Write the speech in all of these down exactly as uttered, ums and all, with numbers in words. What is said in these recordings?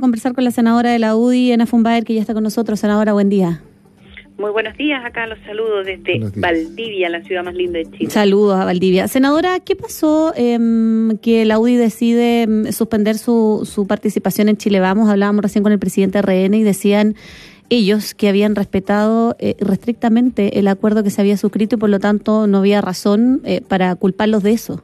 conversar con la senadora de la U D I, Ana Fumbaer, que ya está con nosotros. Senadora, buen día. Muy buenos días, acá los saludo desde Valdivia, la ciudad más linda de Chile. Saludos a Valdivia. Senadora, ¿qué pasó eh, que la U D I decide eh, suspender su, su participación en Chile Vamos? Hablábamos recién con el presidente R N y decían ellos que habían respetado eh, restrictamente el acuerdo que se había suscrito y por lo tanto no había razón eh, para culparlos de eso.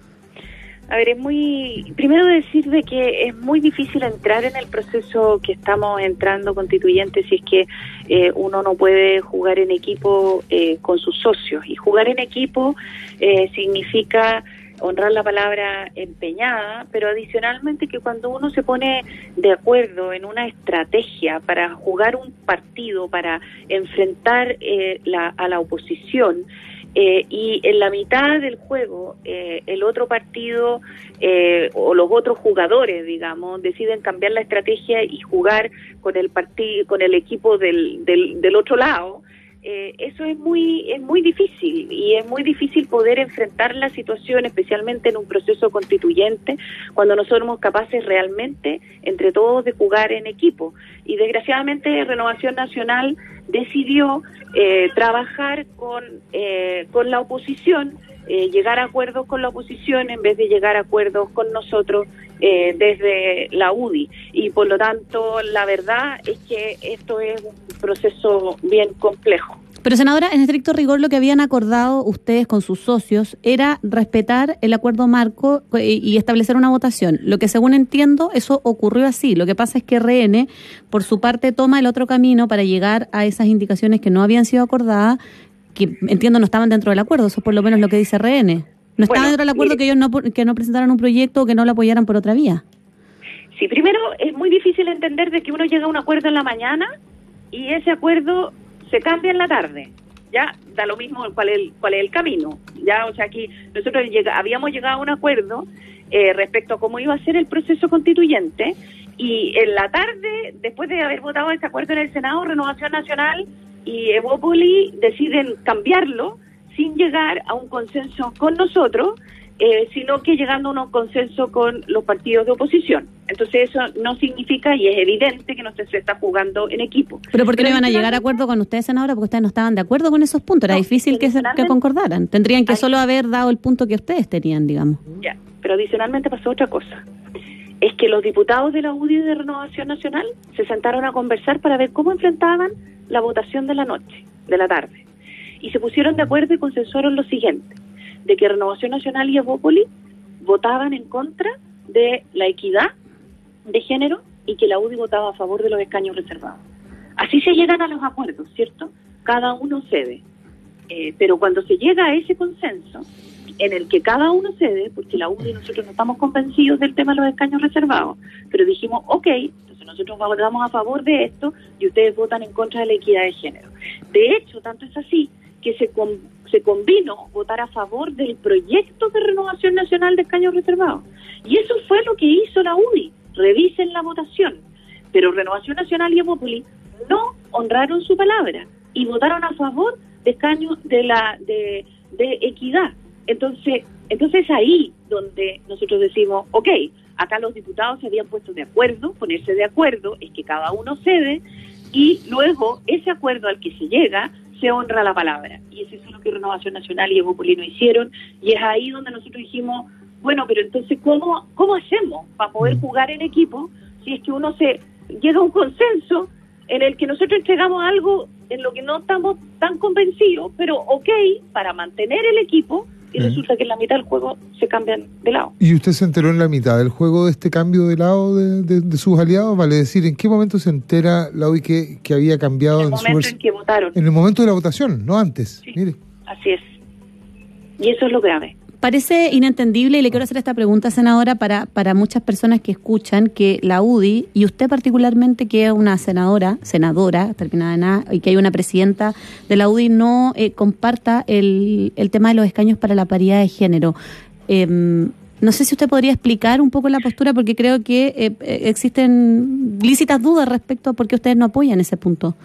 A ver, es muy... Primero decir de que es muy difícil entrar en el proceso que estamos entrando constituyente si es que eh, uno no puede jugar en equipo eh, con sus socios. Y jugar en equipo eh, significa honrar la palabra empeñada, pero adicionalmente que cuando uno se pone de acuerdo en una estrategia para jugar un partido, para enfrentar eh, la, a la oposición, Eh, y en la mitad del juego eh, el otro partido eh, o los otros jugadores, digamos, deciden cambiar la estrategia y jugar con el partido, con el equipo del, del, del otro lado, eh, eso es muy es muy difícil y es muy difícil poder enfrentar la situación, especialmente en un proceso constituyente, cuando no somos capaces realmente entre todos de jugar en equipo. Y desgraciadamente Renovación Nacional decidió eh, trabajar con eh, con la oposición, eh, llegar a acuerdos con la oposición en vez de llegar a acuerdos con nosotros eh, desde la U D I. Y por lo tanto, la verdad es que esto es un proceso bien complejo. Pero, senadora, en estricto rigor lo que habían acordado ustedes con sus socios era respetar el acuerdo marco y establecer una votación. Lo que, según entiendo, eso ocurrió así. Lo que pasa es que R N, por su parte, toma el otro camino para llegar a esas indicaciones que no habían sido acordadas, que entiendo no estaban dentro del acuerdo. Eso es por lo menos lo que dice R N. No estaba bueno, dentro del acuerdo mire, que ellos no que no presentaran un proyecto o que no lo apoyaran por otra vía. Sí, primero es muy difícil entender de que uno llega a un acuerdo en la mañana y ese acuerdo se cambia en la tarde. Ya da lo mismo cuál es el, cuál es el camino. Ya, o sea, aquí nosotros llega, habíamos llegado a un acuerdo eh, respecto a cómo iba a ser el proceso constituyente y en la tarde, después de haber votado este acuerdo en el Senado, Renovación Nacional y Evópoli deciden cambiarlo sin llegar a un consenso con nosotros, eh, sino que llegando a un consenso con los partidos de oposición. Entonces eso no significa, y es evidente, que no se está jugando en equipo. ¿Pero por qué no iban a llegar a acuerdo con ustedes, senadora? Porque ustedes no estaban de acuerdo con esos puntos. Era no, difícil que, se, que concordaran. Tendrían que solo haber dado el punto que ustedes tenían, digamos. Ya, pero adicionalmente pasó otra cosa. Es que los diputados de la U D I de Renovación Nacional se sentaron a conversar para ver cómo enfrentaban la votación de la noche, de la tarde. Y se pusieron de acuerdo y consensuaron lo siguiente, de que Renovación Nacional y Evópoli votaban en contra de la equidad de género y que la U D I votaba a favor de los escaños reservados. Así se llegan a los acuerdos, ¿cierto? Cada uno cede. Eh, pero cuando se llega a ese consenso, en el que cada uno cede, porque la U D I nosotros no estamos convencidos del tema de los escaños reservados, pero dijimos, ok, entonces nosotros votamos a favor de esto y ustedes votan en contra de la equidad de género. De hecho, tanto es así que se, com- se convino votar a favor del proyecto de Renovación Nacional de escaños reservados. Y eso fue lo que hizo la U D I. Revisen la votación. Pero Renovación Nacional y Evópoli no honraron su palabra y votaron a favor de escaños de la de, de equidad. Entonces, entonces ahí donde nosotros decimos, ok, acá los diputados se habían puesto de acuerdo, ponerse de acuerdo es que cada uno cede y luego ese acuerdo al que se llega se honra la palabra. Y eso es lo que Renovación Nacional y Evópoli no hicieron y es ahí donde nosotros dijimos, bueno, pero entonces, ¿cómo cómo hacemos para poder jugar en equipo si es que uno se llega a un consenso en el que nosotros entregamos algo en lo que no estamos tan convencidos, pero ok, para mantener el equipo, y ¿Eh? resulta que en la mitad del juego se cambian de lado? ¿Y usted se enteró en la mitad del juego de este cambio de lado de, de, de sus aliados? Vale decir, ¿en qué momento se entera la U D I que, que había cambiado? En el momento en, su... en que votaron. En el momento de la votación, no antes. Sí, mire. Así es. Y eso es lo grave. Parece inentendible, y le quiero hacer esta pregunta, senadora, para, para muchas personas que escuchan que la U D I, y usted particularmente, que es una senadora, senadora, terminada en A, y que hay una presidenta de la U D I, no eh, comparta el, el tema de los escaños para la paridad de género. Eh, no sé si usted podría explicar un poco la postura, porque creo que eh, existen lícitas dudas respecto a por qué ustedes no apoyan ese punto.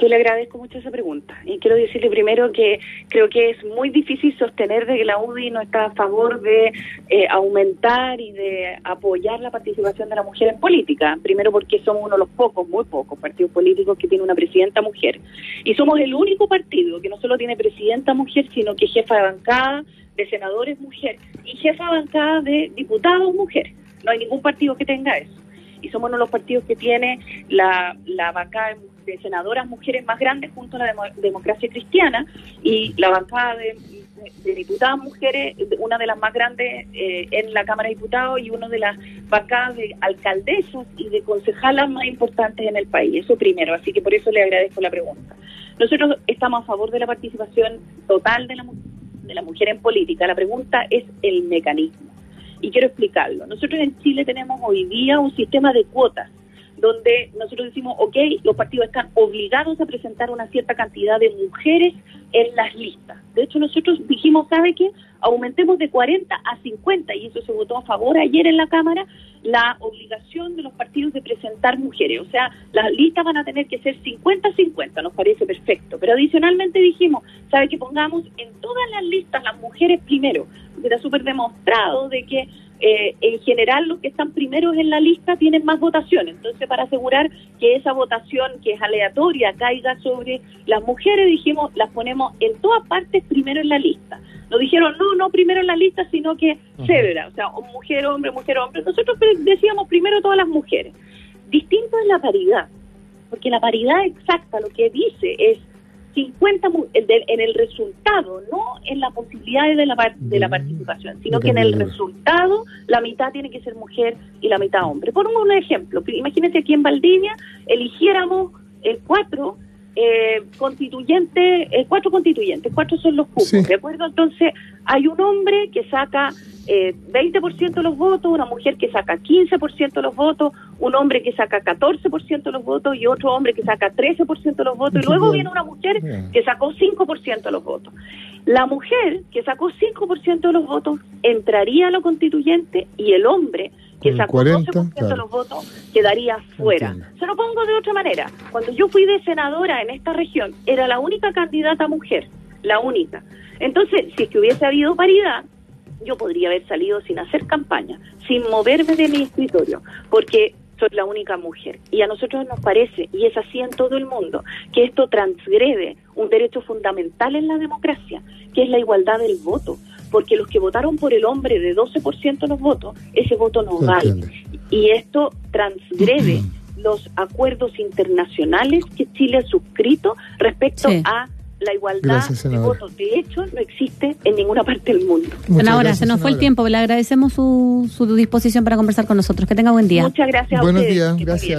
Yo le agradezco mucho esa pregunta y quiero decirle primero que creo que es muy difícil sostener de que la U D I no está a favor de eh, aumentar y de apoyar la participación de la mujer en política. Primero porque somos uno de los pocos, muy pocos partidos políticos que tiene una presidenta mujer. Y somos el único partido que no solo tiene presidenta mujer, sino que jefa de bancada de senadores mujer y jefa de bancada de diputados mujer. No hay ningún partido que tenga eso. Y somos uno de los partidos que tiene la, la bancada de senadoras mujeres más grandes junto a la demo, democracia cristiana y la bancada de, de, de diputadas mujeres, una de las más grandes eh, en la Cámara de Diputados y una de las bancadas de alcaldesas y de concejalas más importantes en el país. Eso primero, así que por eso le agradezco la pregunta. Nosotros estamos a favor de la participación total de la, de la mujer en política. La pregunta es el mecanismo. Y quiero explicarlo. Nosotros en Chile tenemos hoy día un sistema de cuotas donde nosotros decimos, ok, los partidos están obligados a presentar una cierta cantidad de mujeres en las listas. De hecho, nosotros dijimos, ¿sabe qué? Aumentemos de cuarenta a cincuenta, y eso se votó a favor ayer en la Cámara, la obligación de los partidos de presentar mujeres. O sea, las listas van a tener que ser cincuenta a cincuenta, nos parece perfecto. Pero adicionalmente dijimos, ¿sabe qué? Pongamos en todas las listas las mujeres primero, porque está súper demostrado de que Eh, en general los que están primeros en la lista tienen más votación. Entonces, para asegurar que esa votación, que es aleatoria, caiga sobre las mujeres, dijimos, las ponemos en todas partes primero en la lista. Nos dijeron, no, no primero en la lista, sino que uh-huh. cédula, o sea, mujer, hombre, mujer, hombre. Nosotros decíamos primero todas las mujeres. Distinto es la paridad, porque la paridad exacta lo que dice es cincuenta en el resultado, no en la posibilidad de la, de la participación, sino que en el resultado la mitad tiene que ser mujer y la mitad hombre. Por un ejemplo, imagínense aquí en Valdivia eligiéramos eh, cuatro eh, constituyentes, eh, cuatro constituyentes, cuatro son los cupos, sí. ¿De acuerdo? Entonces hay un hombre que saca eh, veinte por ciento de los votos, una mujer que saca quince por ciento de los votos, un hombre que saca catorce por ciento de los votos y otro hombre que saca trece por ciento de los votos, y luego viene una mujer que sacó cinco por ciento de los votos. La mujer que sacó cinco por ciento de los votos entraría a lo constituyente y el hombre que sacó cuarenta, doce por ciento claro. de los votos quedaría fuera. Entiendo. Se lo pongo de otra manera. Cuando yo fui de senadora en esta región, era la única candidata mujer, la única. Entonces, si es que hubiese habido paridad, yo podría haber salido sin hacer campaña, sin moverme de mi escritorio, porque soy la única mujer. Y a nosotros nos parece, y es así en todo el mundo, que esto transgrede un derecho fundamental en la democracia, que es la igualdad del voto. Porque los que votaron por el hombre de doce por ciento de los votos, ese voto no vale. Y esto transgrede los acuerdos internacionales que Chile ha suscrito respecto sí. a la igualdad gracias, de votos. De hecho, no existe en ninguna parte del mundo. Senadora, se nos fue el tiempo. Le agradecemos su, su disposición para conversar con nosotros. Que tenga buen día. Muchas gracias a Buenos ustedes. Buenos días, gracias.